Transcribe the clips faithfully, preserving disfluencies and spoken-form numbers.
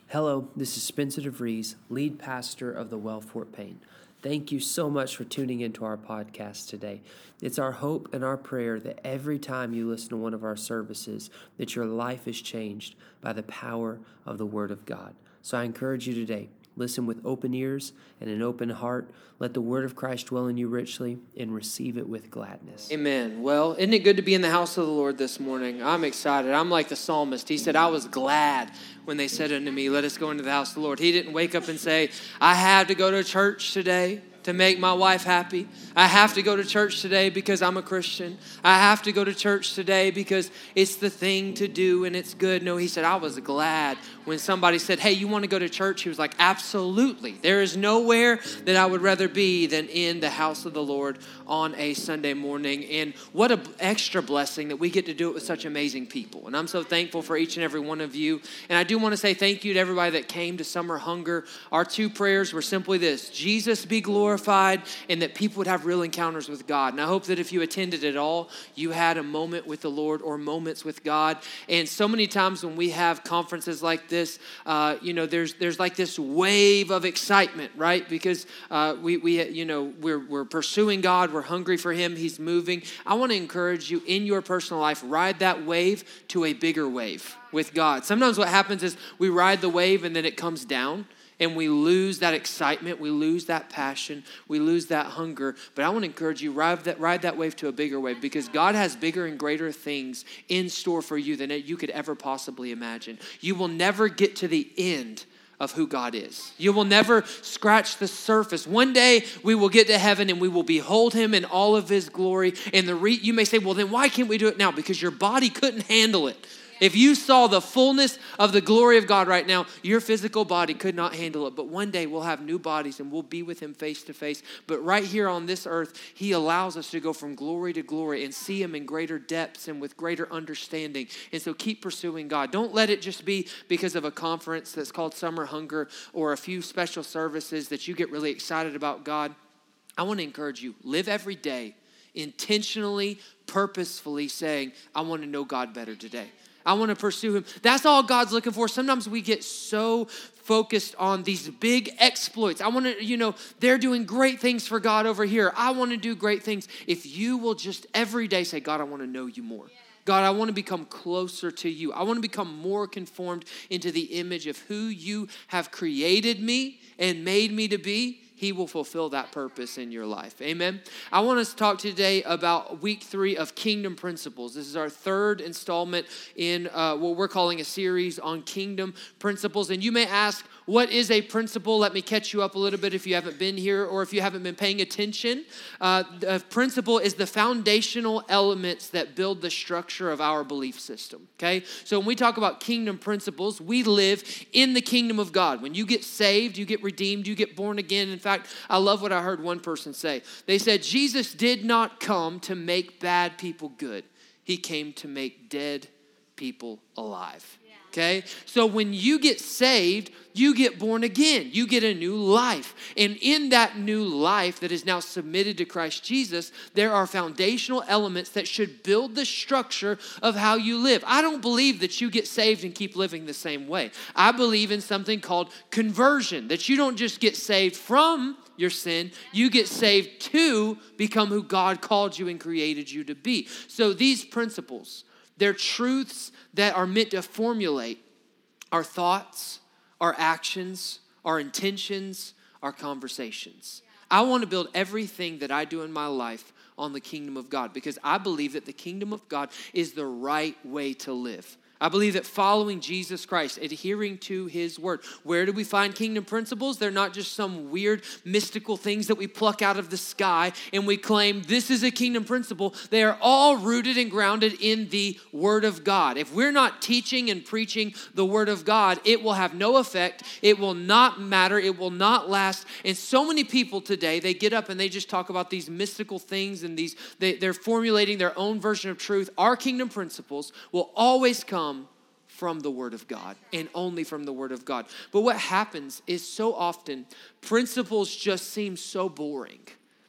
Hello, this is Spencer DeVries, lead pastor of the Well Fort Payne. Thank you so much for tuning into our podcast today. It's our hope and our prayer that every time you listen to one of our services, that your life is changed by the power of the Word of God. So I encourage you today, listen with open ears and an open heart. Let the Word of Christ dwell in you richly and receive it with gladness. Amen. Well, isn't it good to be in the house of the Lord this morning? I'm excited. I'm like the psalmist. He said, I was glad when they said unto me, let us go into the house of the Lord. He didn't wake up and say, I have to go to church today to make my wife happy. I have to go to church today because I'm a Christian. I have to go to church today because it's the thing to do and it's good. No, he said, I was glad when somebody said, hey, you want to go to church? He was like, absolutely. There is nowhere that I would rather be than in the house of the Lord on a Sunday morning. And what an extra blessing that we get to do it with such amazing people. And I'm so thankful for each and every one of you. And I do want to say thank you to everybody that came to Summer Hunger. Our two prayers were simply this: Jesus be glorified, and that people would have real encounters with God. And I hope that if you attended at all, you had a moment with the Lord or moments with God. And so many times when we have conferences like this, uh, you know, there's there's like this wave of excitement, right? Because uh, we we you know we're we're pursuing God, we're hungry for Him, He's moving. I want to encourage you in your personal life, ride that wave to a bigger wave with God. Sometimes what happens is we ride the wave and then it comes down. And we lose that excitement, we lose that passion, we lose that hunger. But I want to encourage you, ride that, ride that wave to a bigger wave, because God has bigger and greater things in store for you than you could ever possibly imagine. You will never get to the end of who God is. You will never scratch the surface. One day we will get to heaven and we will behold Him in all of His glory. And the re- you may say, well, then why can't we do it now? Because your body couldn't handle it. If you saw the fullness of the glory of God right now, your physical body could not handle it. But one day we'll have new bodies and we'll be with Him face to face. But right here on this earth, He allows us to go from glory to glory and see Him in greater depths and with greater understanding. And so keep pursuing God. Don't let it just be because of a conference that's called Summer Hunger or a few special services that you get really excited about God. I want to encourage you, live every day intentionally, purposefully saying, I want to know God better today. I want to pursue Him. That's all God's looking for. Sometimes we get so focused on these big exploits. I want to, you know, they're doing great things for God over here. I want to do great things. If you will just every day say, God, I want to know you more. God, I want to become closer to you. I want to become more conformed into the image of who you have created me and made me to be. He will fulfill that purpose in your life. Amen. I want us to talk today about week three of Kingdom Principles. This is our third installment in uh, what we're calling a series on Kingdom Principles. And you may ask, what is a principle? Let me catch you up a little bit if you haven't been here or if you haven't been paying attention. Uh, the principle is the foundational elements that build the structure of our belief system, okay? So when we talk about kingdom principles, we live in the kingdom of God. When you get saved, you get redeemed, you get born again. In fact, I love what I heard one person say. They said, Jesus did not come to make bad people good. He came to make dead people alive. Okay, so when you get saved, you get born again. You get a new life. And in that new life that is now submitted to Christ Jesus, there are foundational elements that should build the structure of how you live. I don't believe that you get saved and keep living the same way. I believe in something called conversion, that you don't just get saved from your sin, you get saved to become who God called you and created you to be. So these principles, they're truths that are meant to formulate our thoughts, our actions, our intentions, our conversations. I want to build everything that I do in my life on the kingdom of God because I believe that the kingdom of God is the right way to live. I believe that following Jesus Christ, adhering to His word. Where do we find kingdom principles? They're not just some weird mystical things that we pluck out of the sky and we claim this is a kingdom principle. They are all rooted and grounded in the word of God. If we're not teaching and preaching the word of God, it will have no effect. It will not matter. It will not last. And so many people today, they get up and they just talk about these mystical things and these, they, they're formulating their own version of truth. Our kingdom principles will always come from the word of God and only from the word of God. But what happens is so often principles just seem so boring.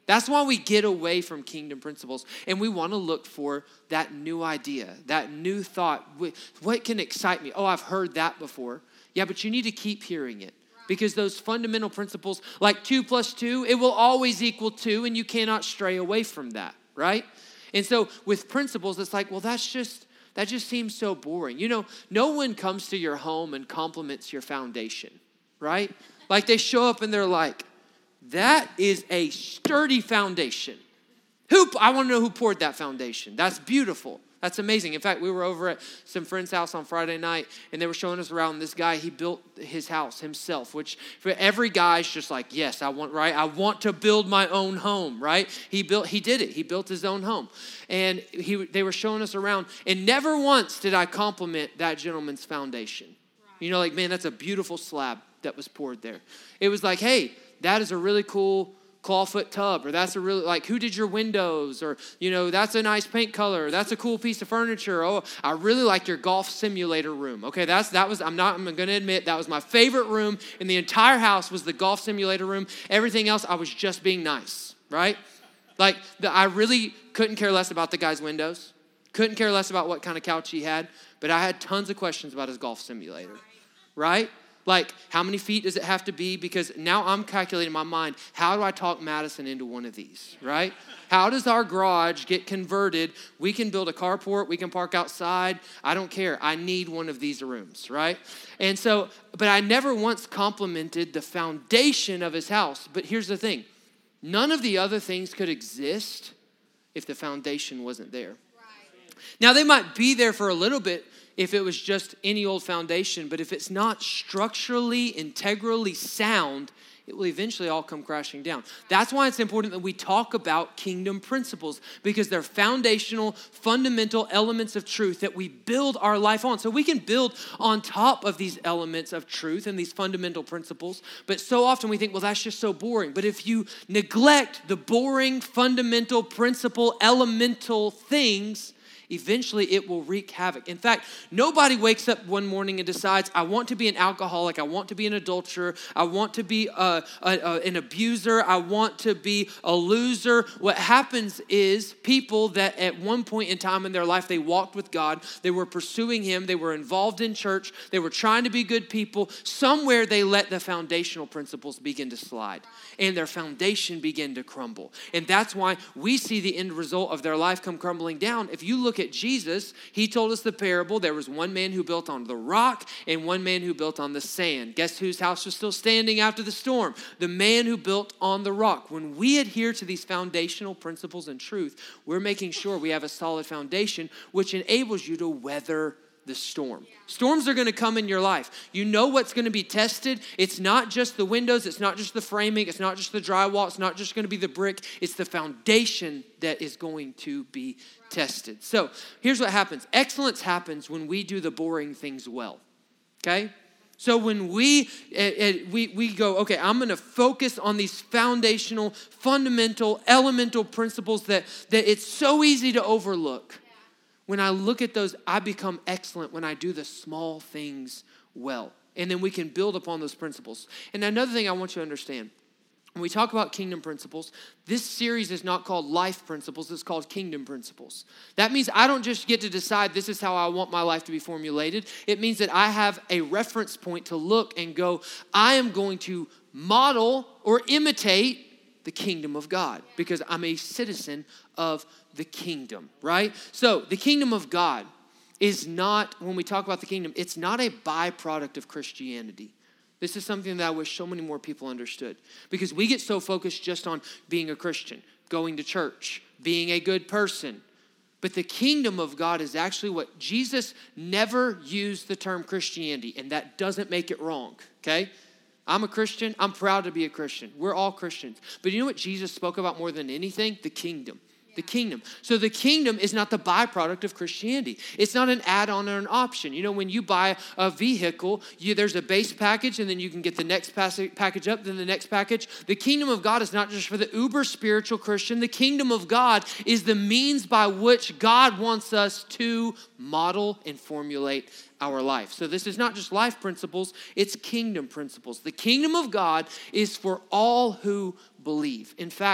That's why we get away from kingdom principles and we want to look for that new idea, that new thought. What can excite me? Oh, I've heard that before. Yeah, but you need to keep hearing it because those fundamental principles, like two plus two, it will always equal two and you cannot stray away from that, right? And so with principles, it's like, well, that's just, that just seems so boring. You know, no one comes to your home and compliments your foundation, right? Like they show up and they're like, that is a sturdy foundation. Who, I want to know who poured that foundation. That's beautiful. That's amazing. In fact, we were over at some friend's house on Friday night, and they were showing us around this guy. He built his house himself, which for every guy's just like, yes, I want, right? I want to build my own home, right? He built, he did it. He built his own home. And he, they were showing us around, and never once did I compliment that gentleman's foundation. You know, like, man, that's a beautiful slab that was poured there. It was like, hey, that is a really cool clawfoot tub, or that's a really, like, who did your windows? Or, you know, that's a nice paint color. That's a cool piece of furniture. Oh, I really like your golf simulator room. Okay, that's, that was, I'm not, I'm going to admit, that was my favorite room in the entire house was the golf simulator room. Everything else, I was just being nice, right? Like, the, I really couldn't care less about the guy's windows. Couldn't care less about what kind of couch he had. But I had tons of questions about his golf simulator, right? Like, how many feet does it have to be? Because now I'm calculating in my mind, how do I talk Madison into one of these, right? How does our garage get converted? We can build a carport. We can park outside. I don't care. I need one of these rooms, right? And so, but I never once complimented the foundation of his house. But here's the thing. None of the other things could exist if the foundation wasn't there. Right. Now, they might be there for a little bit, if it was just any old foundation, but if it's not structurally, integrally sound, it will eventually all come crashing down. That's why it's important that we talk about kingdom principles, because they're foundational, fundamental elements of truth that we build our life on. So we can build on top of these elements of truth and these fundamental principles, but so often we think, well, that's just so boring. But if you neglect the boring, fundamental, principle, elemental things, eventually it will wreak havoc. In fact, nobody wakes up one morning and decides, I want to be an alcoholic, I want to be an adulterer, I want to be a, a, a, an abuser, I want to be a loser. What happens is people that at one point in time in their life, they walked with God, they were pursuing Him, they were involved in church, they were trying to be good people. Somewhere they let the foundational principles begin to slide and their foundation begin to crumble. And that's why we see the end result of their life come crumbling down. If you look at Jesus, He told us the parable. There was one man who built on the rock and one man who built on the sand. Guess whose house was still standing after the storm? The man who built on the rock. When we adhere to these foundational principles and truth, we're making sure we have a solid foundation, which enables you to weather the storm. Storms are going to come in your life. You know what's going to be tested. It's not just the windows. It's not just the framing. It's not just the drywall. It's not just going to be the brick. It's the foundation that is going to be tested. So here's what happens. Excellence happens when we do the boring things well. Okay? So when we, uh, we, we go, okay, I'm going to focus on these foundational, fundamental, elemental principles that, that it's so easy to overlook. When I look at those, I become excellent when I do the small things well. And then we can build upon those principles. And another thing I want you to understand, when we talk about kingdom principles, this series is not called life principles, it's called kingdom principles. That means I don't just get to decide this is how I want my life to be formulated. It means that I have a reference point to look and go, I am going to model or imitate the kingdom of God because I'm a citizen of the kingdom, right? So the kingdom of God is not, when we talk about the kingdom, it's not a byproduct of Christianity. This is something that I wish so many more people understood because we get so focused just on being a Christian, going to church, being a good person. But the kingdom of God is actually what Jesus never used the term Christianity, and that doesn't make it wrong, okay? I'm a Christian. I'm proud to be a Christian. We're all Christians. But you know what Jesus spoke about more than anything? The kingdom. The kingdom. So the kingdom is not the byproduct of Christianity. It's not an add-on or an option. You know, when you buy a vehicle, you, there's a base package, and then you can get the next package up, then the next package. The kingdom of God is not just for the uber spiritual Christian. The kingdom of God is the means by which God wants us to model and formulate our life. So this is not just life principles, it's kingdom principles. The kingdom of God is for all who believe. In fact,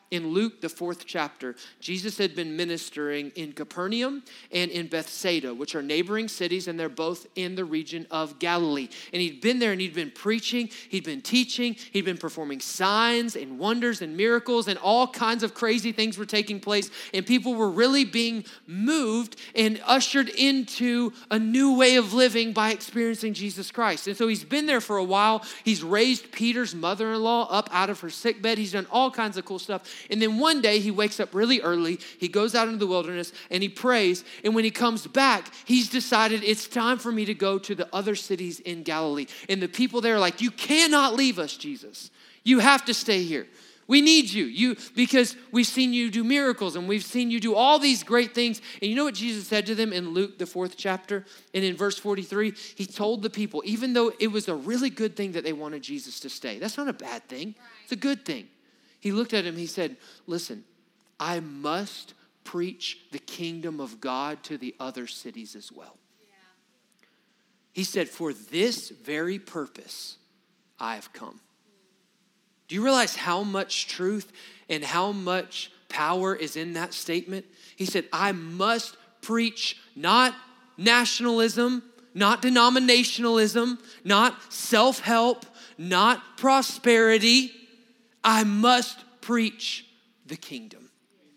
in Luke, the fourth chapter, Jesus had been ministering in Capernaum and in Bethsaida, which are neighboring cities, and they're both in the region of Galilee. And he'd been there and he'd been preaching, he'd been teaching, he'd been performing signs and wonders and miracles, and all kinds of crazy things were taking place. And people were really being moved and ushered into a new way of living by experiencing Jesus Christ. And so he's been there for a while. He's raised Peter's mother-in-law up out of her sickbed. He's done all kinds of cool stuff. And then one day he wakes up really early, he goes out into the wilderness and he prays. And when he comes back, he's decided it's time for me to go to the other cities in Galilee. And the people there are like, you cannot leave us, Jesus. You have to stay here. We need you, you because we've seen you do miracles and we've seen you do all these great things. And you know what Jesus said to them in Luke, the fourth chapter? And in verse forty-three, he told the people, even though it was a really good thing that they wanted Jesus to stay, that's not a bad thing. It's a good thing. He looked at him, he said, listen, I must preach the kingdom of God to the other cities as well. Yeah. He said, for this very purpose, I have come. Do you realize how much truth and how much power is in that statement? He said, I must preach not nationalism, not denominationalism, not self-help, not prosperity. I must preach the kingdom.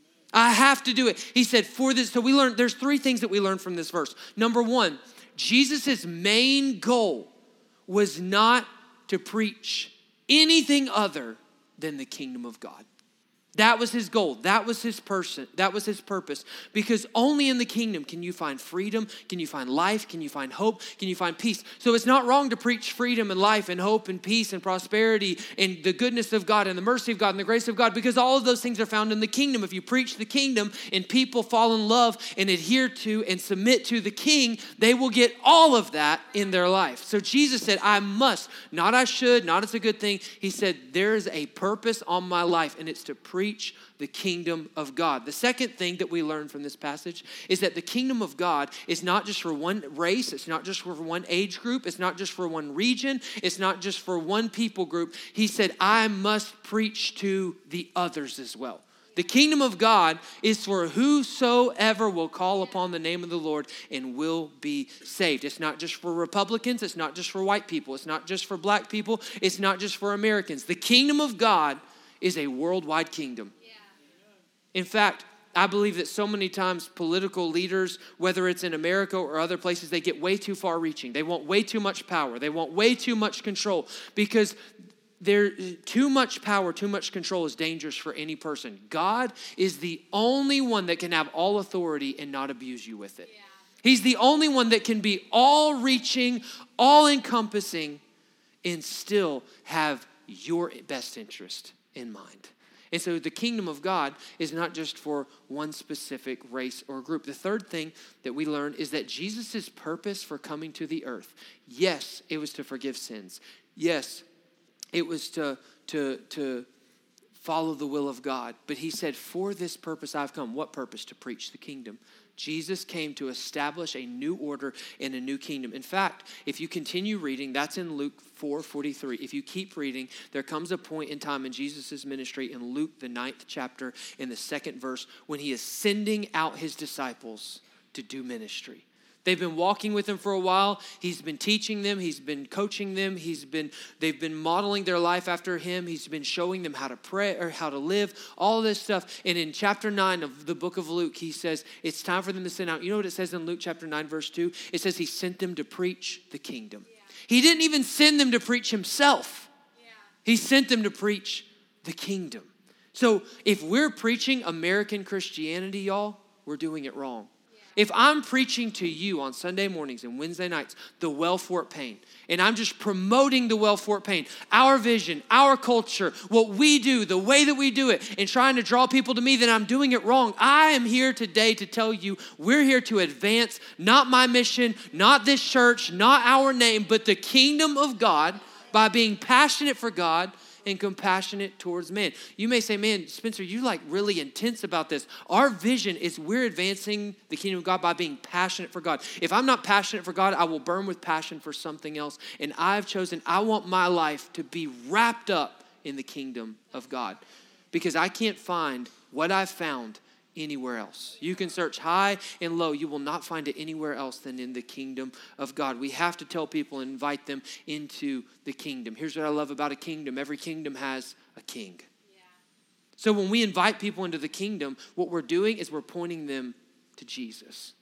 I have to do it. He said, for this, so we learned, there's three things that we learned from this verse. Number one, Jesus' main goal was not to preach anything other than the kingdom of God. That was his goal. That was his person. That was his purpose. Because only in the kingdom can you find freedom, can you find life, can you find hope, can you find peace. So it's not wrong to preach freedom and life and hope and peace and prosperity and the goodness of God and the mercy of God and the grace of God, because all of those things are found in the kingdom. If you preach the kingdom and people fall in love and adhere to and submit to the king, they will get all of that in their life. So Jesus said, I must, not I should, not it's a good thing. He said, there is a purpose on my life, and it's to preach Preach the kingdom of God. The second thing that we learn from this passage is that the kingdom of God is not just for one race, it's not just for one age group, it's not just for one region, it's not just for one people group. He said, I must preach to the others as well. The kingdom of God is for whosoever will call upon the name of the Lord and will be saved. It's not just for Republicans. It's not just for white people. It's not just for black people. It's not just for Americans. The kingdom of God is a worldwide kingdom. Yeah. In fact, I believe that so many times political leaders, whether it's in America or other places, they get way too far reaching. They want way too much power. They want way too much control, because there too much power, too much control is dangerous for any person. God is the only one that can have all authority and not abuse you with it. Yeah. He's the only one that can be all-reaching, all-encompassing, and still have your best interest in mind. And so the kingdom of God is not just for one specific race or group. The third thing that we learned is that Jesus' purpose for coming to the earth, yes, it was to forgive sins. Yes, it was to, to, to follow the will of God. But he said, for this purpose I've come. What purpose? To preach the kingdom. Jesus came to establish a new order and a new kingdom. In fact, if you continue reading, that's in Luke four forty-three. If you keep reading, there comes a point in time in Jesus' ministry in Luke, the ninth chapter, in the second verse, when he is sending out his disciples to do ministry. They've been walking with him for a while. He's been teaching them. He's been coaching them. He's been, they've been modeling their life after him. He's been showing them how to pray or how to live, all this stuff. And in chapter nine of the book of Luke, he says, it's time for them to send out. You know what it says in Luke chapter nine, verse two? It says he sent them to preach the kingdom. Yeah. He didn't even send them to preach himself. Yeah. He sent them to preach the kingdom. So if we're preaching American Christianity, y'all, we're doing it wrong. If I'm preaching to you on Sunday mornings and Wednesday nights, the Wellfort Pain, and I'm just promoting the Wellfort Pain, our vision, our culture, what we do, the way that we do it, and trying to draw people to me, then I'm doing it wrong. I am here today to tell you we're here to advance not my mission, not this church, not our name, but the kingdom of God by being passionate for God and compassionate towards men. You may say, man, Spencer, you're like really intense about this. Our vision is we're advancing the kingdom of God by being passionate for God. If I'm not passionate for God, I will burn with passion for something else. And I've chosen, I want my life to be wrapped up in the kingdom of God. because I can't find what I've found anywhere else. You can search high and low. You will not find it anywhere else than in the kingdom of God. We have to tell people and invite them into the kingdom. Here's what I love about a kingdom. Every kingdom has a king. Yeah. So when we invite people into the kingdom, what we're doing is we're pointing them to Jesus.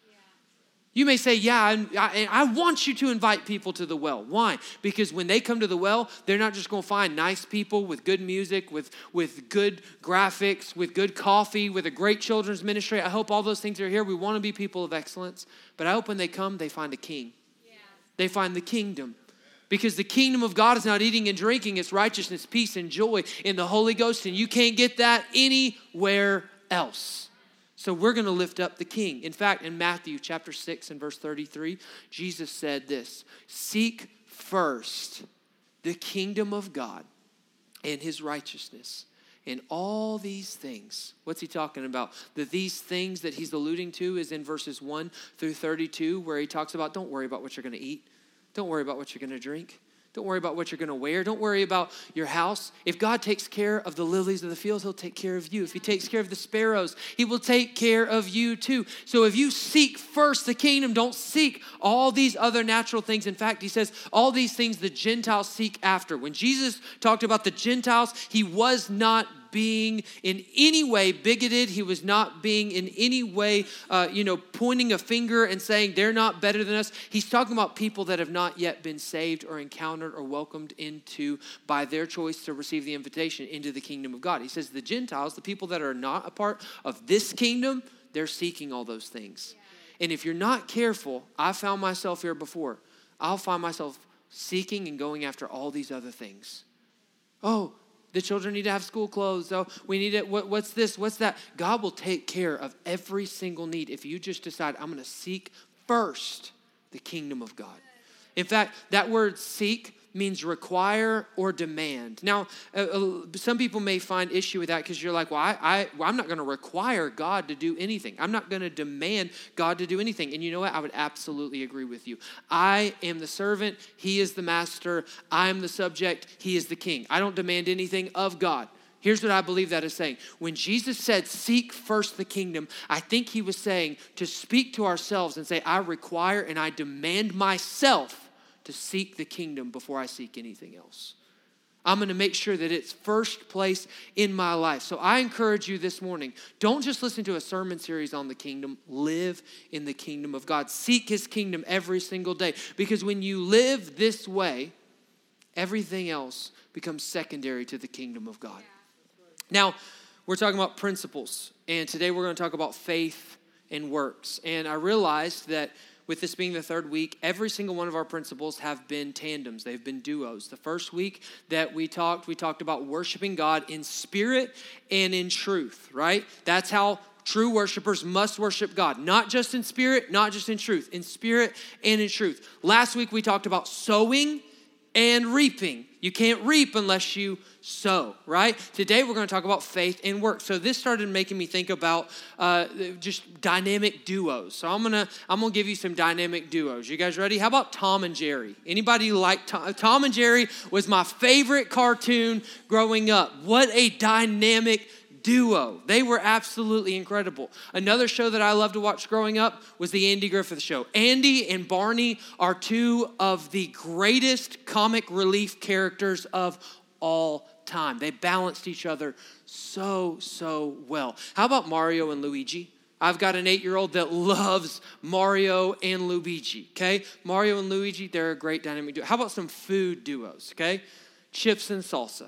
You may say, yeah, I, I, I want you to invite people to the well. Why? Because when they come to the well, they're not just going to find nice people with good music, with, with good graphics, with good coffee, with a great children's ministry. I hope all those things are here. We want to be people of excellence. But I hope when they come, they find a king. Yeah. They find the kingdom. Because the kingdom of God is not eating and drinking. It's righteousness, peace, and joy in the Holy Ghost. And you can't get that anywhere else. So we're going to lift up the king. In fact, in Matthew chapter six and verse thirty-three, Jesus said this, seek first the kingdom of God and his righteousness. And all these things, what's he talking about? The these things that he's alluding to is in verses one through thirty-two, where he talks about don't worry about what you're going to eat. Don't worry about what you're going to drink. Don't worry about what you're going to wear. Don't worry about your house. If God takes care of the lilies of the fields, he'll take care of you. If he takes care of the sparrows, he will take care of you too. So if you seek first the kingdom, don't seek all these other natural things. In fact, he says all these things the Gentiles seek after. When Jesus talked about the Gentiles, he was not being in any way bigoted. He was not being in any way, uh, you know, pointing a finger and saying they're not better than us. He's talking about people that have not yet been saved or encountered or welcomed into by their choice to receive the invitation into the kingdom of God. He says the Gentiles, the people that are not a part of this kingdom, they're seeking all those things. Yeah. And if you're not careful, I found myself here before, I'll find myself seeking and going after all these other things. Oh, the children need to have school clothes. Oh, we need it. What, what's this? What's that? God will take care of every single need if you just decide, I'm going to seek first the kingdom of God. In fact, that word seek means require or demand. Now, uh, uh, some people may find issue with that because you're like, well, I, I, well, I'm not going to require God to do anything. I'm not going to demand God to do anything. And you know what? I would absolutely agree with you. I am the servant. He is the master. I am the subject. He is the king. I don't demand anything of God. Here's what I believe that is saying. When Jesus said, seek first the kingdom, I think he was saying to speak to ourselves and say, I require and I demand myself to seek the kingdom before I seek anything else. I'm going to make sure that it's first place in my life. So I encourage you this morning, don't just listen to a sermon series on the kingdom. Live in the kingdom of God. Seek his kingdom every single day. Because when you live this way, everything else becomes secondary to the kingdom of God. Now, we're talking about principles. And today we're going to talk about faith and works. And I realized that with this being the third week, every single one of our principles have been tandems. They've been duos. The first week that we talked, we talked about worshiping God in spirit and in truth, right? That's how true worshipers must worship God. Not just in spirit, not just in truth. In spirit and in truth. Last week we talked about sowing and reaping. You can't reap unless you sow, right? Today we're going to talk about faith and work. So this started making me think about uh, just dynamic duos. So I'm gonna I'm gonna give you some dynamic duos. You guys ready? How about Tom and Jerry? Anybody like Tom? Tom and Jerry was my favorite cartoon growing up. What a dynamic duo. They were absolutely incredible. Another show that I loved to watch growing up was the Andy Griffith Show. Andy and Barney are two of the greatest comic relief characters of all time. They balanced each other so, so well. How about Mario and Luigi? I've got an eight-year-old that loves Mario and Luigi, okay? Mario and Luigi, they're a great dynamic duo. How about some food duos, okay? Chips and salsa.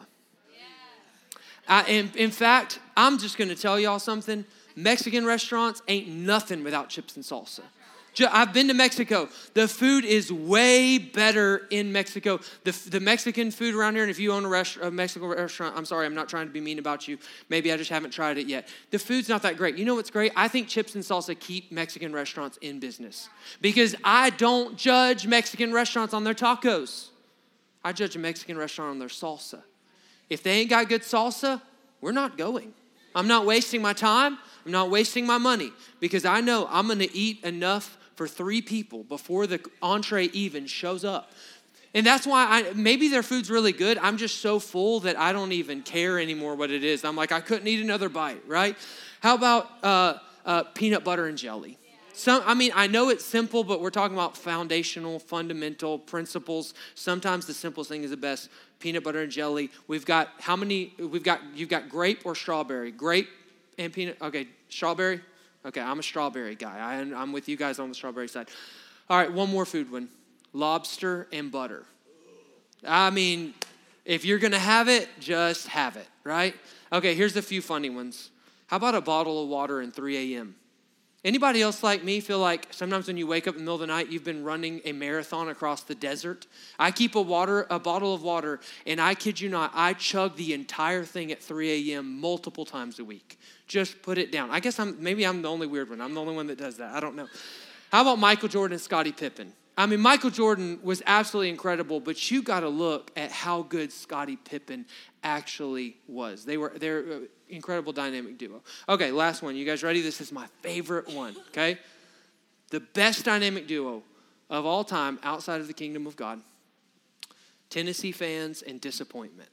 I, in, in fact, I'm just going to tell y'all something. Mexican restaurants ain't nothing without chips and salsa. I've been to Mexico. The food is way better in Mexico. The, the Mexican food around here, and if you own a, rest, a Mexican restaurant, I'm sorry, I'm not trying to be mean about you. Maybe I just haven't tried it yet. The food's not that great. You know what's great? I think chips and salsa keep Mexican restaurants in business. Because I don't judge Mexican restaurants on their tacos. I judge a Mexican restaurant on their salsa. If they ain't got good salsa, we're not going. I'm not wasting my time. I'm not wasting my money because I know I'm going to eat enough for three people before the entree even shows up. And that's why I, maybe their food's really good. I'm just so full that I don't even care anymore what it is. I'm like, I couldn't eat another bite, right? How about uh, uh, peanut butter and jelly? Some, I mean, I know it's simple, but we're talking about foundational, fundamental principles. Sometimes the simplest thing is the best. Peanut butter and jelly. We've got how many? We've got, you've got grape or strawberry? Grape and peanut, okay, strawberry? Okay, I'm a strawberry guy. I, I'm with you guys on the strawberry side. All right, one more food one. Lobster and butter. I mean, if you're going to have it, just have it, right? Okay, here's a few funny ones. How about a bottle of water at three a.m.? Anybody else like me feel like sometimes when you wake up in the middle of the night, you've been running a marathon across the desert? I keep a water, a bottle of water, and I kid you not, I chug the entire thing at three a.m. multiple times a week. Just put it down. I guess I'm maybe I'm the only weird one. I'm the only one that does that. I don't know. How about Michael Jordan and Scottie Pippen? I mean, Michael Jordan was absolutely incredible, but you got to look at how good Scottie Pippen actually was. They were they're an incredible dynamic duo. Okay, last one. You guys ready? This is my favorite one, okay? The best dynamic duo of all time outside of the kingdom of God. Tennessee fans and disappointment.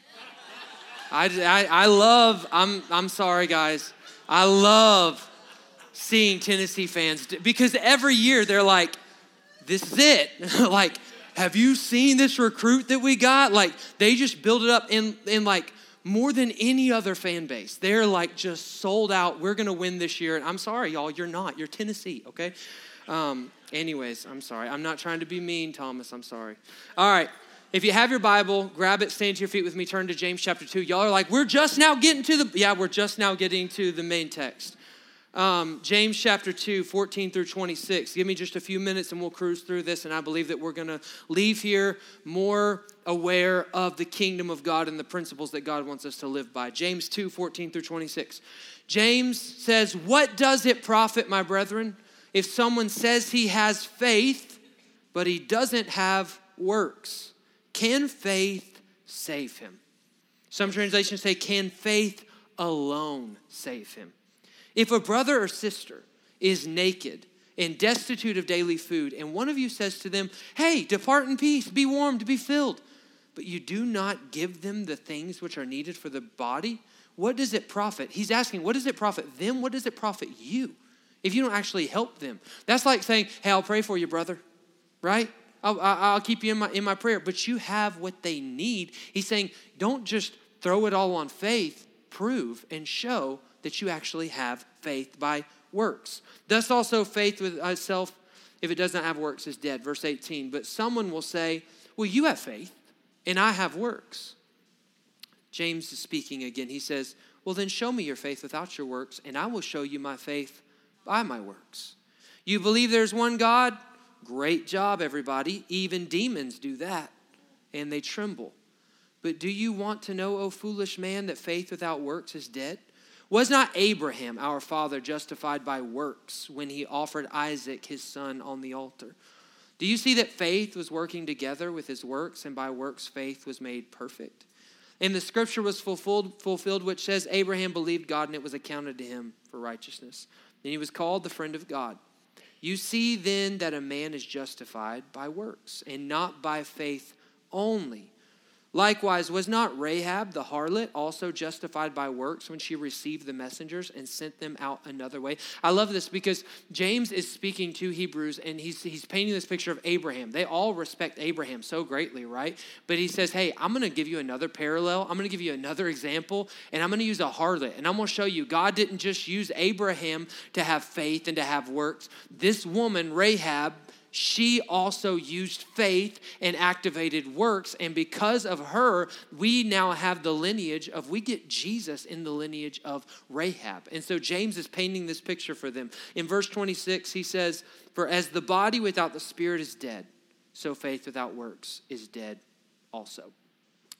I, I, I love, I'm, I'm sorry, guys. I love seeing Tennessee fans because every year they're like, this is it. Like, have you seen this recruit that we got? Like, they just build it up in, in like more than any other fan base. They're like just sold out. We're going to win this year. And I'm sorry, y'all, you're not. You're Tennessee, okay? Um, anyways, I'm sorry. I'm not trying to be mean, Thomas. I'm sorry. All right. If you have your Bible, grab it, stand to your feet with me, turn to James chapter two. Y'all are like, we're just now getting to the, yeah, we're just now getting to the main text. Um, James chapter two, fourteen through twenty-six. Give me just a few minutes and we'll cruise through this. And I believe that we're going to leave here more aware of the kingdom of God and the principles that God wants us to live by. James two, fourteen through twenty-six. James says, what does it profit, my brethren, if someone says he has faith, but he doesn't have works? Can faith save him? Some translations say, can faith alone save him? If a brother or sister is naked and destitute of daily food, and one of you says to them, hey, depart in peace, be warmed, be filled, but you do not give them the things which are needed for the body, what does it profit? He's asking, what does it profit them? What does it profit you if you don't actually help them? That's like saying, hey, I'll pray for you, brother, right? I'll, I'll keep you in my, in my prayer, but you have what they need. He's saying, don't just throw it all on faith, prove and show that you actually have faith by works. Thus also faith with itself, if it does not have works, is dead. Verse eighteen, but someone will say, well, you have faith and I have works. James is speaking again. He says, well, then show me your faith without your works and I will show you my faith by my works. You believe there's one God? Great job, everybody. Even demons do that and they tremble. But do you want to know, O foolish man, that faith without works is dead? Was not Abraham, our father, justified by works when he offered Isaac, his son, on the altar? Do you see that faith was working together with his works, and by works faith was made perfect? And the scripture was fulfilled, fulfilled, which says, Abraham believed God, and it was accounted to him for righteousness. And he was called the friend of God. You see then that a man is justified by works, and not by faith only. Likewise, was not Rahab the harlot also justified by works when she received the messengers and sent them out another way? I love this because James is speaking to Hebrews and he's, he's painting this picture of Abraham. They all respect Abraham so greatly, right? But he says, hey, I'm going to give you another parallel. I'm going to give you another example, and I'm going to use a harlot. And I'm going to show you God didn't just use Abraham to have faith and to have works. This woman, Rahab, she also used faith and activated works. And because of her, we now have the lineage of, we get Jesus in the lineage of Rahab. And so James is painting this picture for them. In verse twenty-six, he says, for as the body without the spirit is dead, so faith without works is dead also.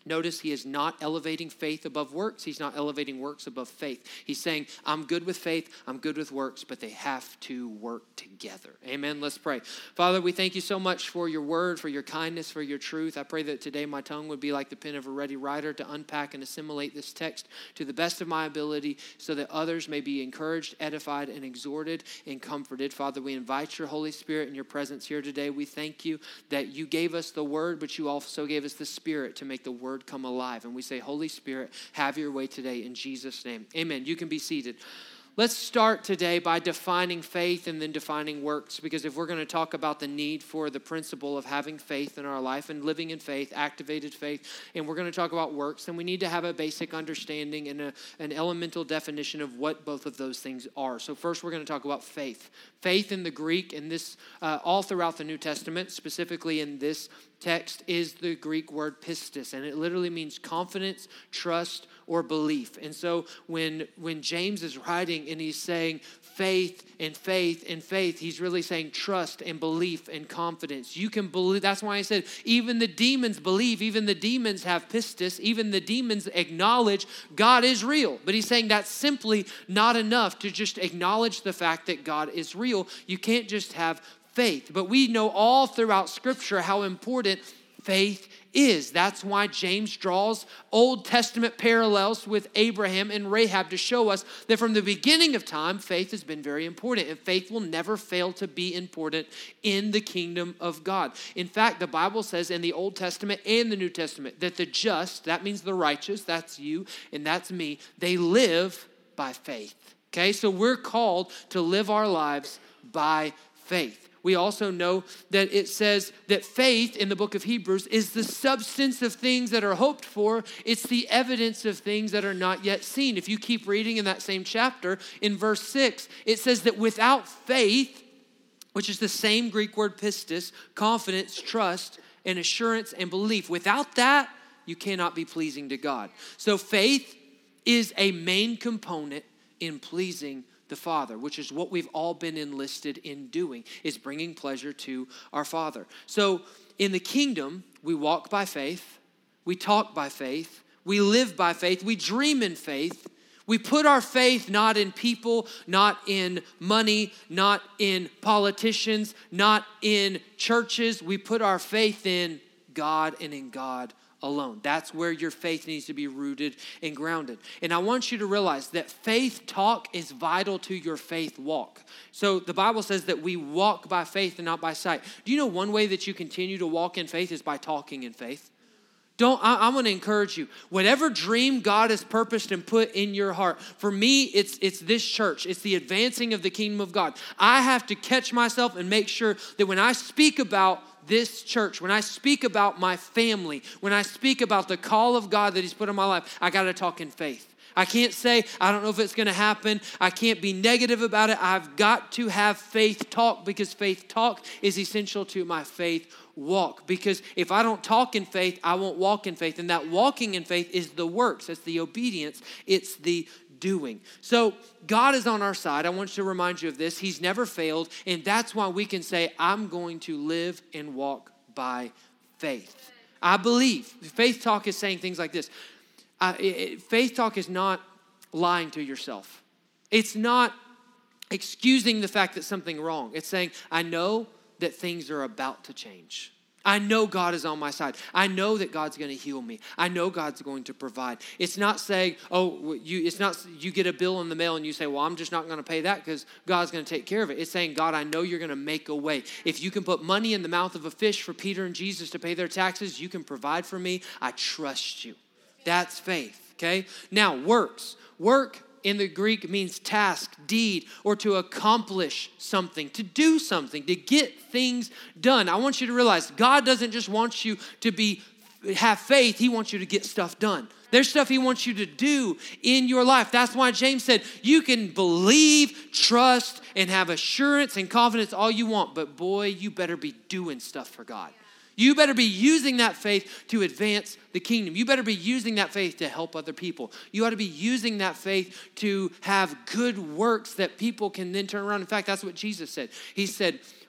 Notice he is not elevating faith above works. He's not elevating works above faith. He's saying, I'm good with faith, I'm good with works, but they have to work together. Amen. Let's pray. Father, we thank you so much for your word, for your kindness, for your truth. I pray that today my tongue would be like the pen of a ready writer to unpack and assimilate this text to the best of my ability so that others may be encouraged, edified, and exhorted and comforted. Father, we invite your Holy Spirit in your presence here today. We thank you that you gave us the word, but you also gave us the Spirit to make the word come alive. And we say, Holy Spirit, have your way today in Jesus' name. Amen. You can be seated. Let's start today by defining faith and then defining works, because if we're going to talk about the need for the principle of having faith in our life and living in faith, activated faith, and we're going to talk about works, then we need to have a basic understanding and a, an elemental definition of what both of those things are. So first we're going to talk about faith. Faith in the Greek, and this uh, all throughout the New Testament, specifically in this text, is the Greek word pistis, and it literally means confidence, trust, or belief. And so when when James is writing and he's saying faith and faith and faith, he's really saying trust and belief and confidence. You can believe. That's why I said even the demons believe. Even the demons have pistis. Even the demons acknowledge God is real. But he's saying that's simply not enough to just acknowledge the fact that God is real. You can't just have faith. But we know all throughout Scripture how important faith is. That's why James draws Old Testament parallels with Abraham and Rahab to show us that from the beginning of time, faith has been very important, and faith will never fail to be important in the kingdom of God. In fact, the Bible says in the Old Testament and the New Testament that the just, that means the righteous, that's you and that's me, they live by faith. Okay, so we're called to live our lives by faith. We also know that it says that faith in the book of Hebrews is the substance of things that are hoped for. It's the evidence of things that are not yet seen. If you keep reading in that same chapter, in verse six, it says that without faith, which is the same Greek word pistis, confidence, trust, and assurance and belief, without that, you cannot be pleasing to God. So faith is a main component in pleasing the Father, which is what we've all been enlisted in doing, is bringing pleasure to our Father. So in the kingdom, we walk by faith, we talk by faith, we live by faith, we dream in faith. We put our faith not in people, not in money, not in politicians, not in churches. We put our faith in God and in God alone. That's where your faith needs to be rooted and grounded. And I want you to realize that faith talk is vital to your faith walk. So the Bible says that we walk by faith and not by sight. Do you know one way that you continue to walk in faith is by talking in faith? Don't, I, I'm going to encourage you. Whatever dream God has purposed and put in your heart, for me, it's it's this church. It's the advancing of the kingdom of God. I have to catch myself and make sure that when I speak about this church, when I speak about my family, when I speak about the call of God that he's put in my life, I got to talk in faith. I can't say, I don't know if it's going to happen. I can't be negative about it. I've got to have faith talk, because faith talk is essential to my faith walk. Because if I don't talk in faith, I won't walk in faith. And that walking in faith is the works. It's the obedience. It's the doing. So God is on our side. I want to remind you of this. He's never failed. And that's why we can say, I'm going to live and walk by faith. I believe. Faith talk is saying things like this. Uh, it, it, faith talk is not lying to yourself. It's not excusing the fact that something's wrong. It's saying, I know that things are about to change. I know God is on my side. I know that God's going to heal me. I know God's going to provide. It's not saying, oh, you, it's not you get a bill in the mail and you say, well, I'm just not going to pay that because God's going to take care of it. It's saying, God, I know you're going to make a way. If you can put money in the mouth of a fish for Peter and Jesus to pay their taxes, you can provide for me. I trust you. That's faith, okay? Now, works. Work in the Greek means task, deed, or to accomplish something, to do something, to get things done. I want you to realize God doesn't just want you to be have faith. He wants you to get stuff done. There's stuff he wants you to do in your life. That's why James said you can believe, trust, and have assurance and confidence all you want, but boy, you better be doing stuff for God. You better be using that faith to advance the kingdom. You better be using that faith to help other people. You ought to be using that faith to have good works that people can then turn around. In fact, that's what Jesus said. He said,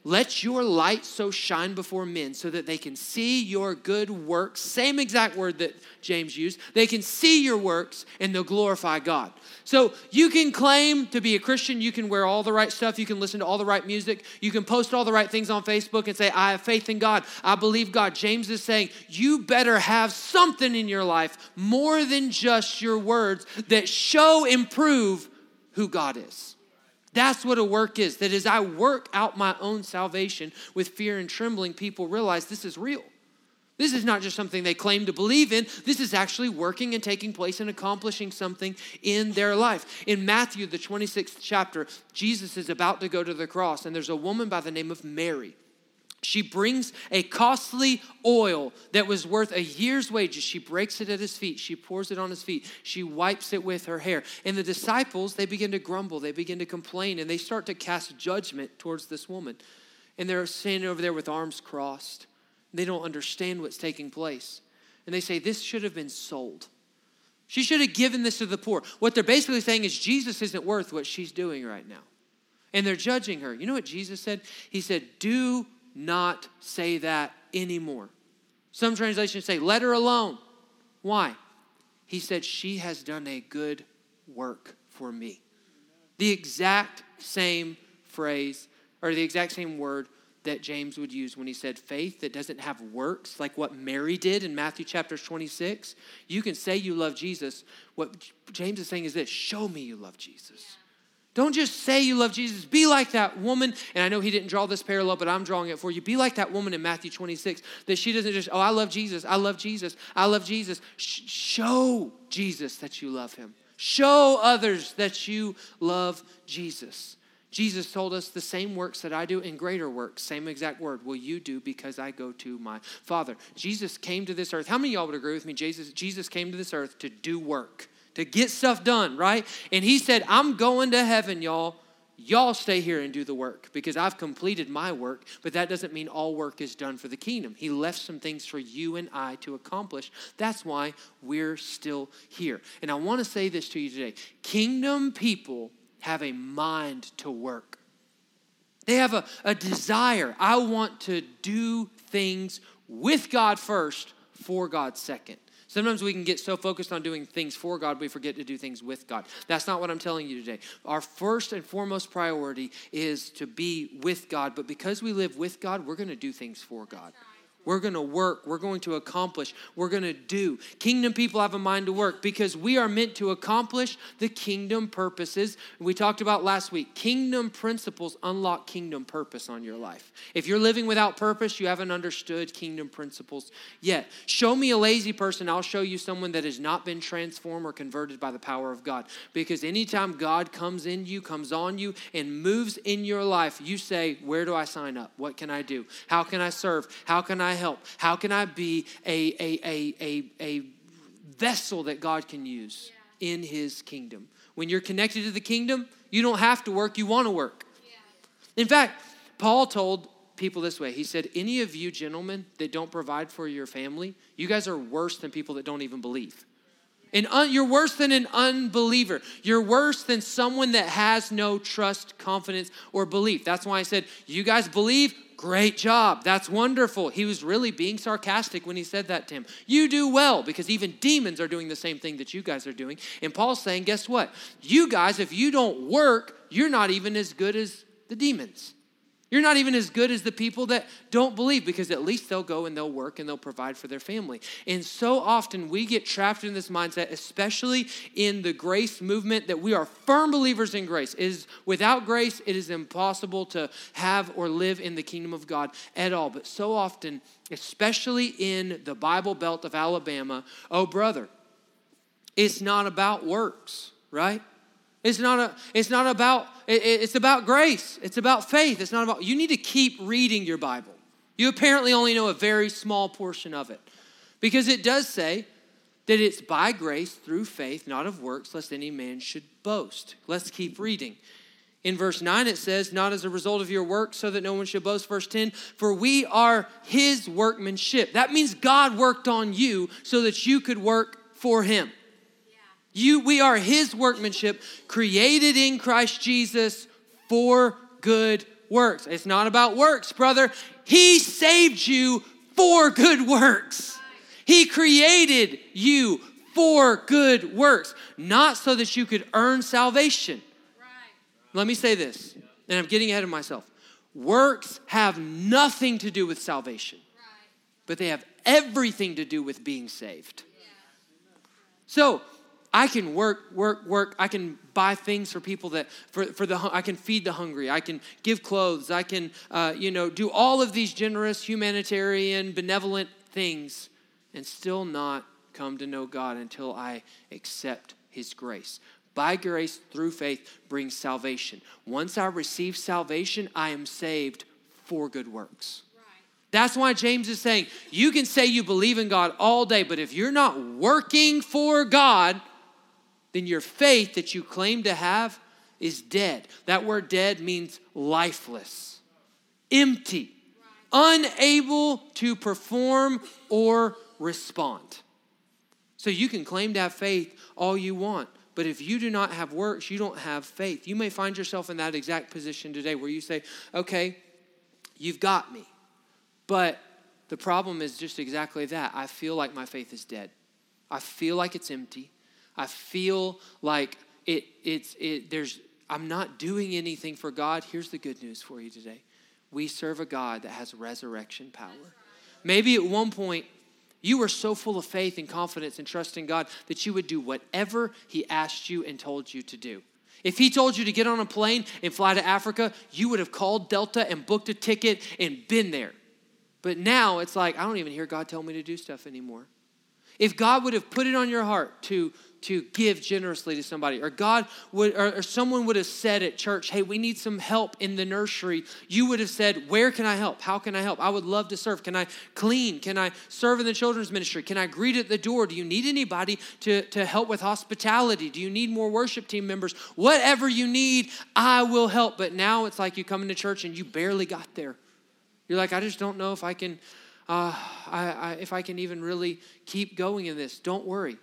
let your light so shine before men so that they can see your good works. Same exact word that James used. They can see your works and they'll glorify God. So you can claim to be a Christian. You can wear all the right stuff. You can listen to all the right music. You can post all the right things on Facebook and say, I have faith in God. I believe God. James is saying, you better have something in your life more than just your words that show and prove who God is. That's what a work is. That as I work out my own salvation with fear and trembling, people realize this is real. This is not just something they claim to believe in. This is actually working and taking place and accomplishing something in their life. In Matthew, the twenty-sixth chapter, Jesus is about to go to the cross, and there's a woman by the name of Mary. She brings a costly oil that was worth a year's wages. She breaks it at his feet. She pours it on his feet. She wipes it with her hair. And the disciples, they begin to grumble. They begin to complain. And they start to cast judgment towards this woman. And they're standing over there with arms crossed. They don't understand what's taking place. And they say, this should have been sold. She should have given this to the poor. What they're basically saying is Jesus isn't worth what she's doing right now. And they're judging her. You know what Jesus said? He said, do not say that anymore. Some translations say, let her alone. Why? He said, she has done a good work for me. The exact same phrase, or the exact same word that James would use when he said faith that doesn't have works, like what Mary did in Matthew chapter twenty-six. You can say you love Jesus. What James is saying is this, show me you love Jesus. Don't just say you love Jesus. Be like that woman. And I know he didn't draw this parallel, but I'm drawing it for you. Be like that woman in Matthew twenty-six, that she doesn't just, oh, I love Jesus. I love Jesus. I love Jesus. Sh- show Jesus that you love him. Show others that you love Jesus. Jesus told us the same works that I do and greater works, same exact word, will you do because I go to my Father. Jesus came to this earth. How many of y'all would agree with me? Jesus, Jesus came to this earth to do work, to get stuff done, right? And he said, I'm going to heaven, y'all. Y'all stay here and do the work because I've completed my work, but that doesn't mean all work is done for the kingdom. He left some things for you and I to accomplish. That's why we're still here. And I want to say this to you today. Kingdom people have a mind to work. They have a, a desire. I want to do things with God first, for God second. Sometimes we can get so focused on doing things for God, we forget to do things with God. That's not what I'm telling you today. Our first and foremost priority is to be with God. But because we live with God, we're going to do things for God. We're going to work. We're going to accomplish. We're going to do. Kingdom people have a mind to work because we are meant to accomplish the kingdom purposes. We talked about last week. Kingdom principles unlock kingdom purpose on your life. If you're living without purpose, you haven't understood kingdom principles yet. Show me a lazy person. I'll show you someone that has not been transformed or converted by the power of God. Because anytime God comes in you, comes on you, and moves in your life, you say, where do I sign up? What can I do? How can I serve? How can I help? How can I be a, a, a, a, a vessel that God can use yeah. in his kingdom? When you're connected to the kingdom, you don't have to work, you want to work. Yeah. In fact, Paul told people this way. He said, any of you gentlemen that don't provide for your family, you guys are worse than people that don't even believe. And un- you're worse than an unbeliever. You're worse than someone that has no trust, confidence, or belief. That's why I said, you guys believe? Great job. That's wonderful. He was really being sarcastic when he said that to him. You do well because even demons are doing the same thing that you guys are doing. And Paul's saying, guess what? You guys, if you don't work, you're not even as good as the demons. You're not even as good as the people that don't believe because at least they'll go and they'll work and they'll provide for their family. And so often we get trapped in this mindset, especially in the grace movement, that we are firm believers in grace. It is, without grace, it is impossible to have or live in the kingdom of God at all. But so often, especially in the Bible Belt of Alabama, oh brother, it's not about works, right? It's not a, it's not about, it, it's about grace. It's about faith. It's not about, you need to keep reading your Bible. You apparently only know a very small portion of it. Because it does say that it's by grace through faith, not of works, lest any man should boast. Let's keep reading. In verse nine, it says, not as a result of your work, so that no one should boast. Verse ten, for we are his workmanship. That means God worked on you so that you could work for him. You, we are his workmanship, created in Christ Jesus for good works. It's not about works, brother. He saved you for good works. He created you for good works, not so that you could earn salvation. Right. Let me say this, and I'm getting ahead of myself. Works have nothing to do with salvation, right, but they have everything to do with being saved. Yeah. So I can work, work, work. I can buy things for people that, for, for the, I can feed the hungry. I can give clothes. I can, uh, you know, do all of these generous, humanitarian, benevolent things and still not come to know God until I accept his grace. By grace, through faith, brings salvation. Once I receive salvation, I am saved for good works. Right. That's why James is saying, you can say you believe in God all day, but if you're not working for God, then your faith that you claim to have is dead. That word dead means lifeless, empty, right, unable to perform or respond. So you can claim to have faith all you want, but if you do not have works, you don't have faith. You may find yourself in that exact position today where you say, okay, you've got me. But the problem is just exactly that. I feel like my faith is dead. I feel like it's empty. I feel like it, it's, it, there's, I'm not doing anything for God. Here's the good news for you today. We serve a God that has resurrection power. Maybe at one point, you were so full of faith and confidence and trust in God that you would do whatever he asked you and told you to do. If he told you to get on a plane and fly to Africa, you would have called Delta and booked a ticket and been there. But now it's like, I don't even hear God tell me to do stuff anymore. If God would have put it on your heart to to give generously to somebody, or God would, or, or someone would have said at church, hey, we need some help in the nursery, you would have said, where can I help? How can I help? I would love to serve. Can I clean? Can I serve in the children's ministry? Can I greet at the door? Do you need anybody to, to help with hospitality? Do you need more worship team members? Whatever you need, I will help. But now it's like you come into church and you barely got there. You're like, I just don't know if I can, uh, I, I, if I can even really keep going in this. Don't worry.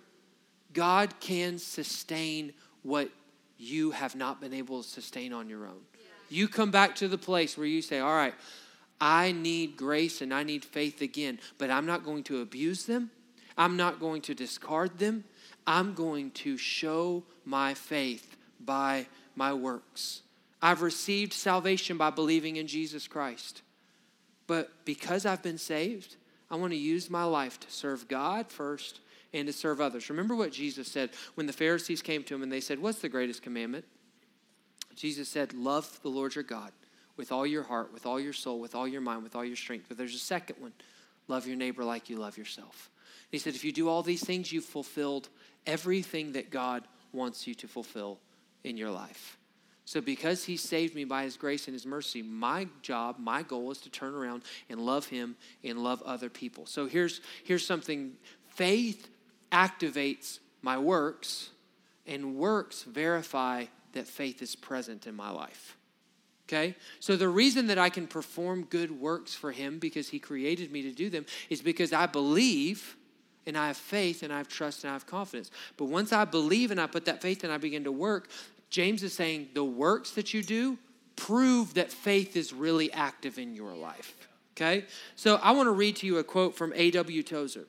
God can sustain what you have not been able to sustain on your own. Yeah. You come back to the place where you say, all right, I need grace and I need faith again, but I'm not going to abuse them. I'm not going to discard them. I'm going to show my faith by my works. I've received salvation by believing in Jesus Christ. But because I've been saved, I want to use my life to serve God first and to serve others. Remember what Jesus said when the Pharisees came to him and they said, what's the greatest commandment? Jesus said, love the Lord your God with all your heart, with all your soul, with all your mind, with all your strength. But there's a second one. Love your neighbor like you love yourself. And he said, if you do all these things, you've fulfilled everything that God wants you to fulfill in your life. So because he saved me by his grace and his mercy, my job, my goal is to turn around and love him and love other people. So here's, here's something. Faith activates my works, and works verify that faith is present in my life. Okay? So the reason that I can perform good works for him, because he created me to do them, is because I believe and I have faith and I have trust and I have confidence. But once I believe and I put that faith and I begin to work, James is saying the works that you do prove that faith is really active in your life. Okay? So I want to read to you a quote from A W Tozer.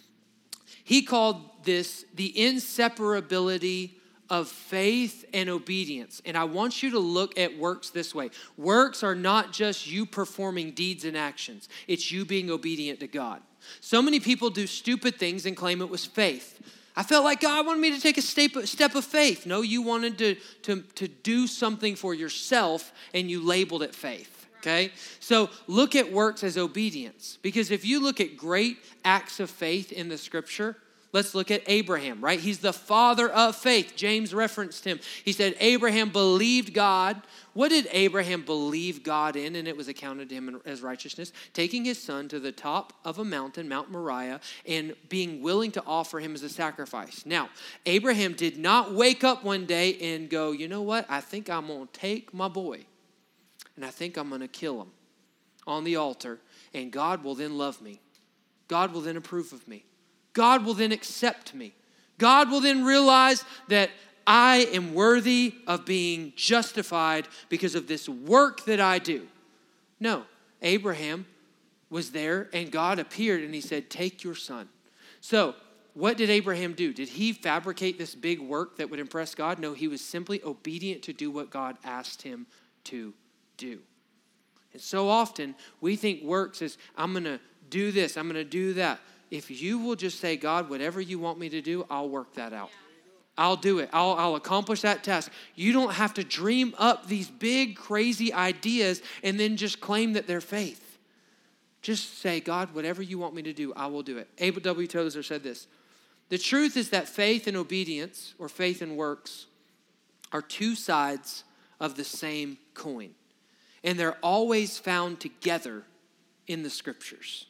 He called this the inseparability of faith and obedience. And I want you to look at works this way. Works are not just you performing deeds and actions. It's you being obedient to God. So many people do stupid things and claim it was faith. I felt like God wanted me to take a step, step of faith. No, you wanted to, to, to do something for yourself and you labeled it faith. Okay, so look at works as obedience, because if you look at great acts of faith in the scripture, let's look at Abraham, right? He's the father of faith. James referenced him. He said, Abraham believed God. What did Abraham believe God in? And it was accounted to him as righteousness. Taking his son to the top of a mountain, Mount Moriah, and being willing to offer him as a sacrifice. Now, Abraham did not wake up one day and go, you know what? I think I'm going to take my boy and I think I'm going to kill him on the altar, and God will then love me. God will then approve of me. God will then accept me. God will then realize that I am worthy of being justified because of this work that I do. No, Abraham was there and God appeared and he said, take your son. So what did Abraham do? Did he fabricate this big work that would impress God? No, he was simply obedient to do what God asked him to do. And so often we think works is, I'm going to do this, I'm going to do that. If you will just say, God, whatever you want me to do, I'll work that out. I'll do it. I'll, I'll accomplish that task. You don't have to dream up these big, crazy ideas and then just claim that they're faith. Just say, God, whatever you want me to do, I will do it. Abel W. Tozer said this. The truth is that faith and obedience, or faith and works, are two sides of the same coin. And they're always found together in the scriptures.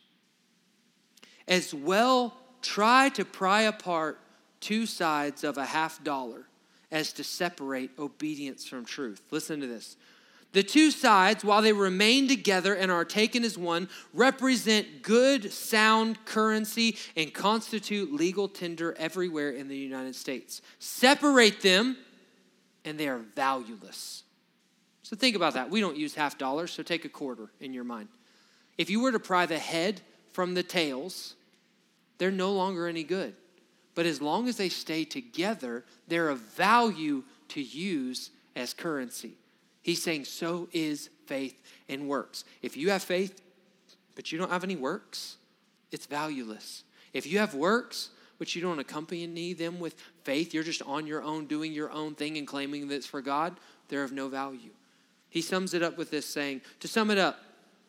As well, try to pry apart two sides of a half dollar as to separate obedience from truth. Listen to this. The two sides, while they remain together and are taken as one, represent good, sound currency and constitute legal tender everywhere in the United States. Separate them, and they are valueless. So think about that. We don't use half dollars, so take a quarter in your mind. If you were to pry the head from the tails, they're no longer any good. But as long as they stay together, they're of value to use as currency. He's saying so is faith and works. If you have faith, but you don't have any works, it's valueless. If you have works, but you don't accompany them with faith, you're just on your own doing your own thing and claiming that it's for God, they're of no value. He sums it up with this saying, to sum it up,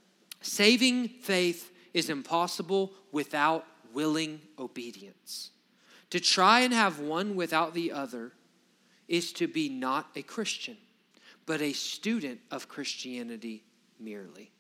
saving faith is impossible without willing obedience. To try and have one without the other is to be not a Christian, but a student of Christianity merely.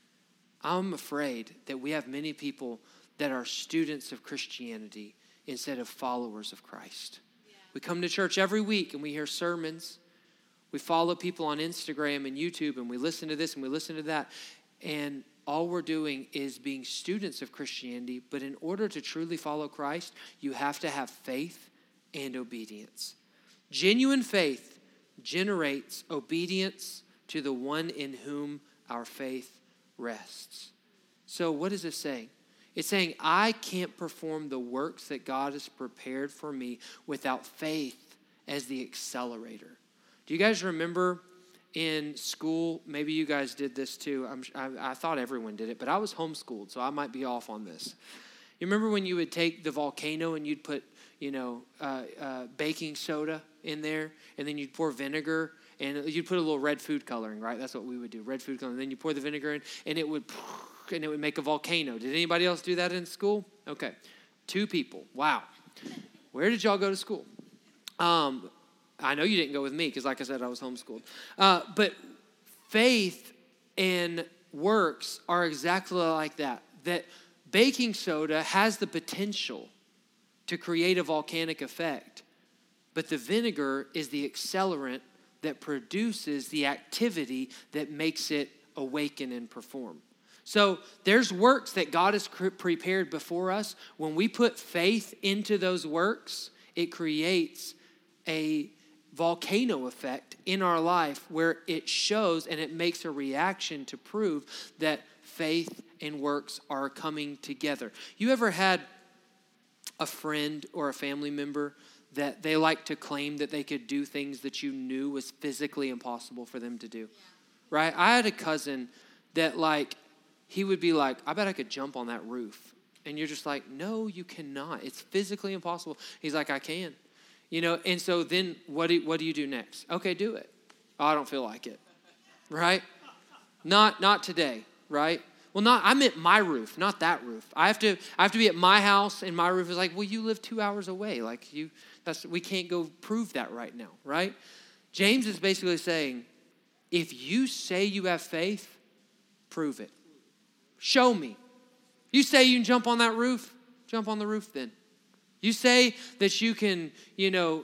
I'm afraid that we have many people that are students of Christianity instead of followers of Christ. Yeah. We come to church every week and we hear sermons. We follow people on Instagram and YouTube and we listen to this and we listen to that. And all we're doing is being students of Christianity. But in order to truly follow Christ, you have to have faith and obedience. Genuine faith generates obedience to the one in whom our faith rests. So what is this saying? It's saying I can't perform the works that God has prepared for me without faith as the accelerator. Do you guys remember in school, maybe you guys did this too. I'm, I, I thought everyone did it, but I was homeschooled, so I might be off on this. You remember when you would take the volcano and you'd put, you know, uh, uh, baking soda in there, and then you'd pour vinegar, and you'd put a little red food coloring, right? That's what we would do, red food coloring. Then you pour the vinegar in, and it would, and it would make a volcano. Did anybody else do that in school? Okay, two people. Wow. Where did y'all go to school? Um, I know you didn't go with me because, like I said, I was homeschooled. Uh, but faith and works are exactly like that. That baking soda has the potential to create a volcanic effect, but the vinegar is the accelerant that produces the activity that makes it awaken and perform. So there's works that God has prepared before us. When we put faith into those works, it creates a volcano effect in our life where it shows and it makes a reaction to prove that faith and works are coming together. You ever had a friend or a family member that they like to claim that they could do things that you knew was physically impossible for them to do? Yeah. Right? I had a cousin that like, he would be like, I bet I could jump on that roof. And you're just like, no, you cannot. It's physically impossible. He's like, I can. You know, and so then what do, what do you do next? Okay, do it. Oh, I don't feel like it. Right? Not not today, right? Well, not I meant my roof, not that roof. I have to I have to be at my house and my roof is like, well, you live two hours away. Like you that's we can't go prove that right now, right? James is basically saying, if you say you have faith, prove it. Show me. You say you can jump on that roof, jump on the roof then. You say that you can, you know,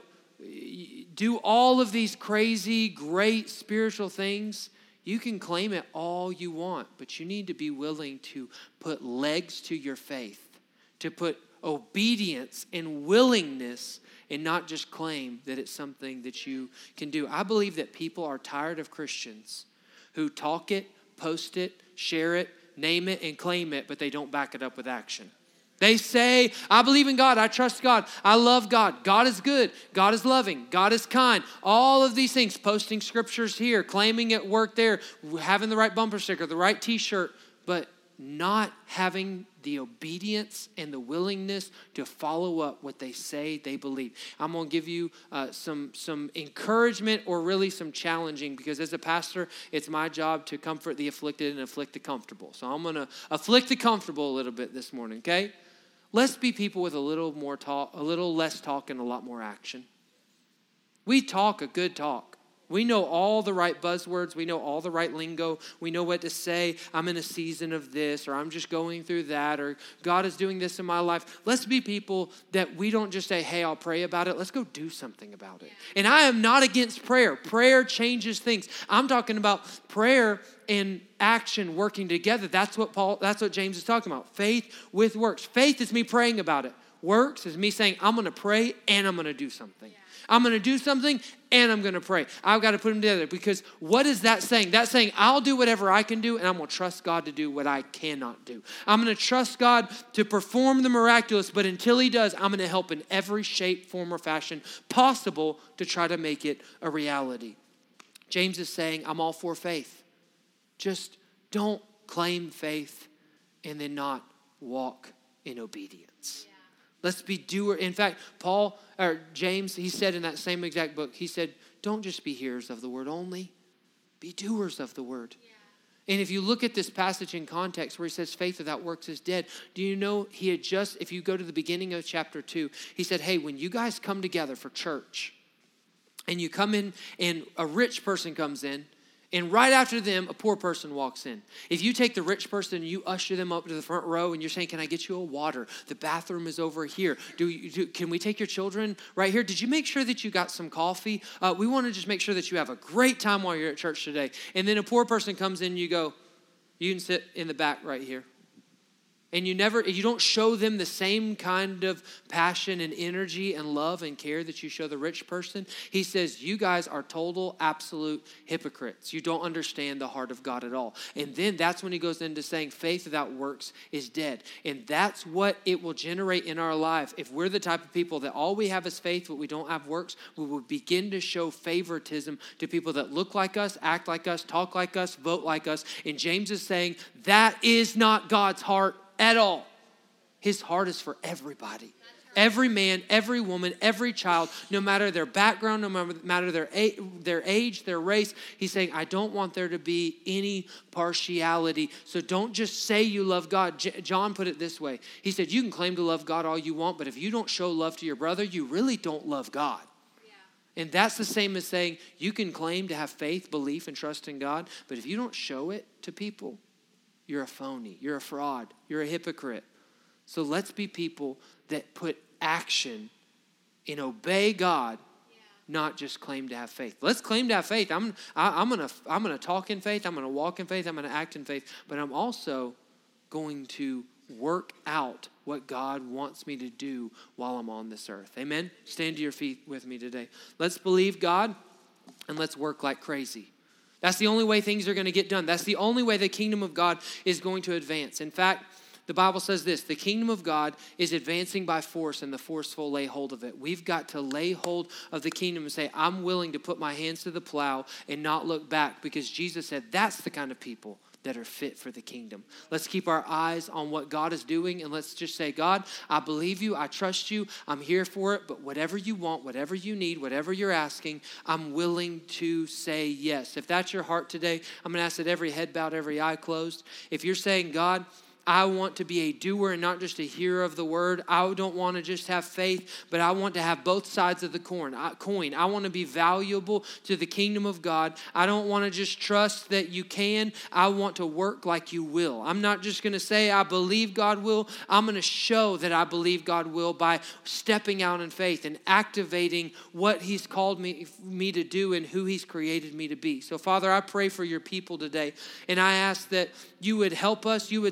do all of these crazy, great spiritual things. You can claim it all you want, but you need to be willing to put legs to your faith, to put obedience and willingness and not just claim that it's something that you can do. I believe that people are tired of Christians who talk it, post it, share it, name it, and claim it, but they don't back it up with action. They say, I believe in God, I trust God, I love God, God is good, God is loving, God is kind. All of these things, posting scriptures here, claiming it work there, having the right bumper sticker, the right t-shirt, but not having the obedience and the willingness to follow up what they say they believe. I'm going to give you uh, some, some encouragement or really some challenging, because as a pastor, it's my job to comfort the afflicted and afflict the comfortable. So I'm going to afflict the comfortable a little bit this morning, okay? Let's be people with a little more talk, a little less talk and a lot more action. We talk a good talk. We know all the right buzzwords. We know all the right lingo. We know what to say. I'm in a season of this, or I'm just going through that, or God is doing this in my life. Let's be people that we don't just say, hey, I'll pray about it. Let's go do something about it. And I am not against prayer. Prayer changes things. I'm talking about prayer and action working together. That's what Paul, that's what James is talking about. Faith with works. Faith is me praying about it. Works is me saying, I'm going to pray and I'm going to do something. Yeah. I'm going to do something and I'm going to pray. I've got to put them together, because what is that saying? That's saying I'll do whatever I can do and I'm going to trust God to do what I cannot do. I'm going to trust God to perform the miraculous, but until he does, I'm going to help in every shape, form, or fashion possible to try to make it a reality. James is saying, I'm all for faith. Just don't claim faith and then not walk in obedience. Yeah. Let's be doer. In fact, Paul or James, he said in that same exact book, he said, don't just be hearers of the word only, be doers of the word. Yeah. And if you look at this passage in context where he says faith without works is dead, do you know he had just, if you go to the beginning of chapter two, he said, hey, when you guys come together for church and you come in and a rich person comes in, and right after them, a poor person walks in. If you take the rich person and you usher them up to the front row and you're saying, can I get you a water? The bathroom is over here. Do, you, do Can we take your children right here? Did you make sure that you got some coffee? Uh, we want to just make sure that you have a great time while you're at church today. And then a poor person comes in and you go, you can sit in the back right here. And you never, you don't show them the same kind of passion and energy and love and care that you show the rich person. He says, you guys are total, absolute hypocrites. You don't understand the heart of God at all. And then that's when he goes into saying faith without works is dead. And that's what it will generate in our life. If we're the type of people that all we have is faith, but we don't have works, we will begin to show favoritism to people that look like us, act like us, talk like us, vote like us. And James is saying that is not God's heart at all. His heart is for everybody. Every man, every woman, every child, no matter their background, no matter their age, their age, their race. He's saying, I don't want there to be any partiality. So don't just say you love God. J- John put it this way. He said, you can claim to love God all you want, but if you don't show love to your brother, you really don't love God. Yeah. And that's the same as saying you can claim to have faith, belief, and trust in God, but if you don't show it to people, you're a phony, you're a fraud, you're a hypocrite. So let's be people that put action and obey God, yeah. not just claim to have faith. Let's claim to have faith. I'm, I, I'm gonna, I'm gonna talk in faith. I'm gonna walk in faith. I'm gonna act in faith. But I'm also going to work out what God wants me to do while I'm on this earth. Amen. Stand to your feet with me today. Let's believe God and let's work like crazy. That's the only way things are going to get done. That's the only way the kingdom of God is going to advance. In fact, the Bible says this, the kingdom of God is advancing by force and the forceful lay hold of it. We've got to lay hold of the kingdom and say, I'm willing to put my hands to the plow and not look back, because Jesus said that's the kind of people that are fit for the kingdom. Let's keep our eyes on what God is doing, and let's just say, God, I believe you, I trust you, I'm here for it, but whatever you want, whatever you need, whatever you're asking, I'm willing to say yes. If that's your heart today, I'm going to ask that every head bowed, every eye closed. If you're saying, God, I want to be a doer and not just a hearer of the word. I don't want to just have faith, but I want to have both sides of the coin. I want to be valuable to the kingdom of God. I don't want to just trust that you can. I want to work like you will. I'm not just going to say I believe God will. I'm going to show that I believe God will by stepping out in faith and activating what he's called me, me to do and who he's created me to be. So, Father, I pray for your people today, and I ask that you would help us, you would sustain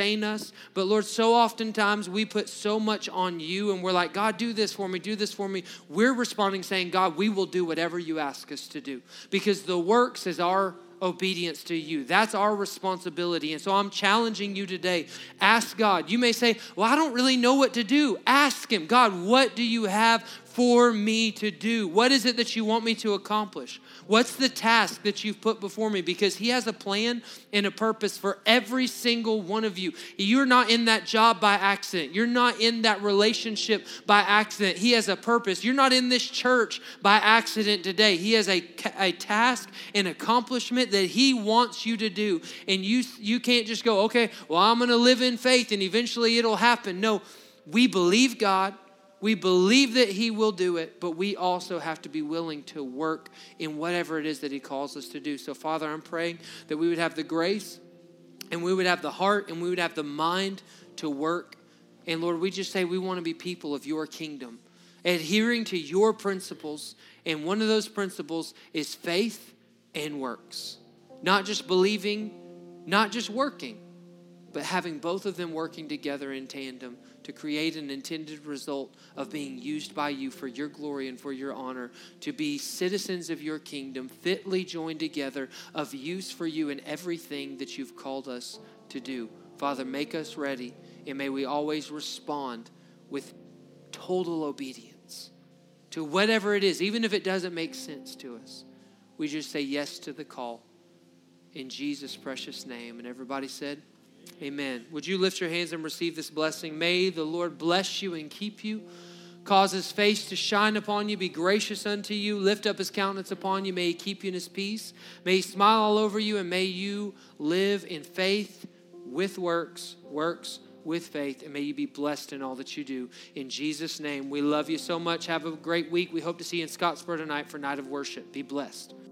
sustain us. But Lord, so oftentimes we put so much on you and we're like, God, do this for me, do this for me. We're responding saying, God, we will do whatever you ask us to do, because the works is our obedience to you. That's our responsibility. And so I'm challenging you today. Ask God. You may say, well, I don't really know what to do. Ask him, God, what do you have for me to do? What is it that you want me to accomplish? What's the task that you've put before me? Because he has a plan and a purpose for every single one of you. You're not in that job by accident. You're not in that relationship by accident. He has a purpose. You're not in this church by accident today. He has a, a task and accomplishment that he wants you to do. And you, you can't just go, okay, well, I'm going to live in faith and eventually it'll happen. No, we believe God. We believe that he will do it, but we also have to be willing to work in whatever it is that he calls us to do. So, Father, I'm praying that we would have the grace and we would have the heart and we would have the mind to work. And, Lord, we just say we want to be people of your kingdom, adhering to your principles. And one of those principles is faith and works. Not just believing, not just working, but having both of them working together in tandem to create an intended result of being used by you for your glory and for your honor, to be citizens of your kingdom, fitly joined together, of use for you in everything that you've called us to do. Father, make us ready, and may we always respond with total obedience to whatever it is, even if it doesn't make sense to us. We just say yes to the call in Jesus' precious name. And everybody said, amen. Would you lift your hands and receive this blessing? May the Lord bless you and keep you, cause his face to shine upon you, be gracious unto you, lift up his countenance upon you. May he keep you in his peace. May he smile all over you, and may you live in faith with works, works with faith, and may you be blessed in all that you do. In Jesus' name, we love you so much. Have a great week. We hope to see you in Scottsboro tonight for Night of Worship. Be blessed.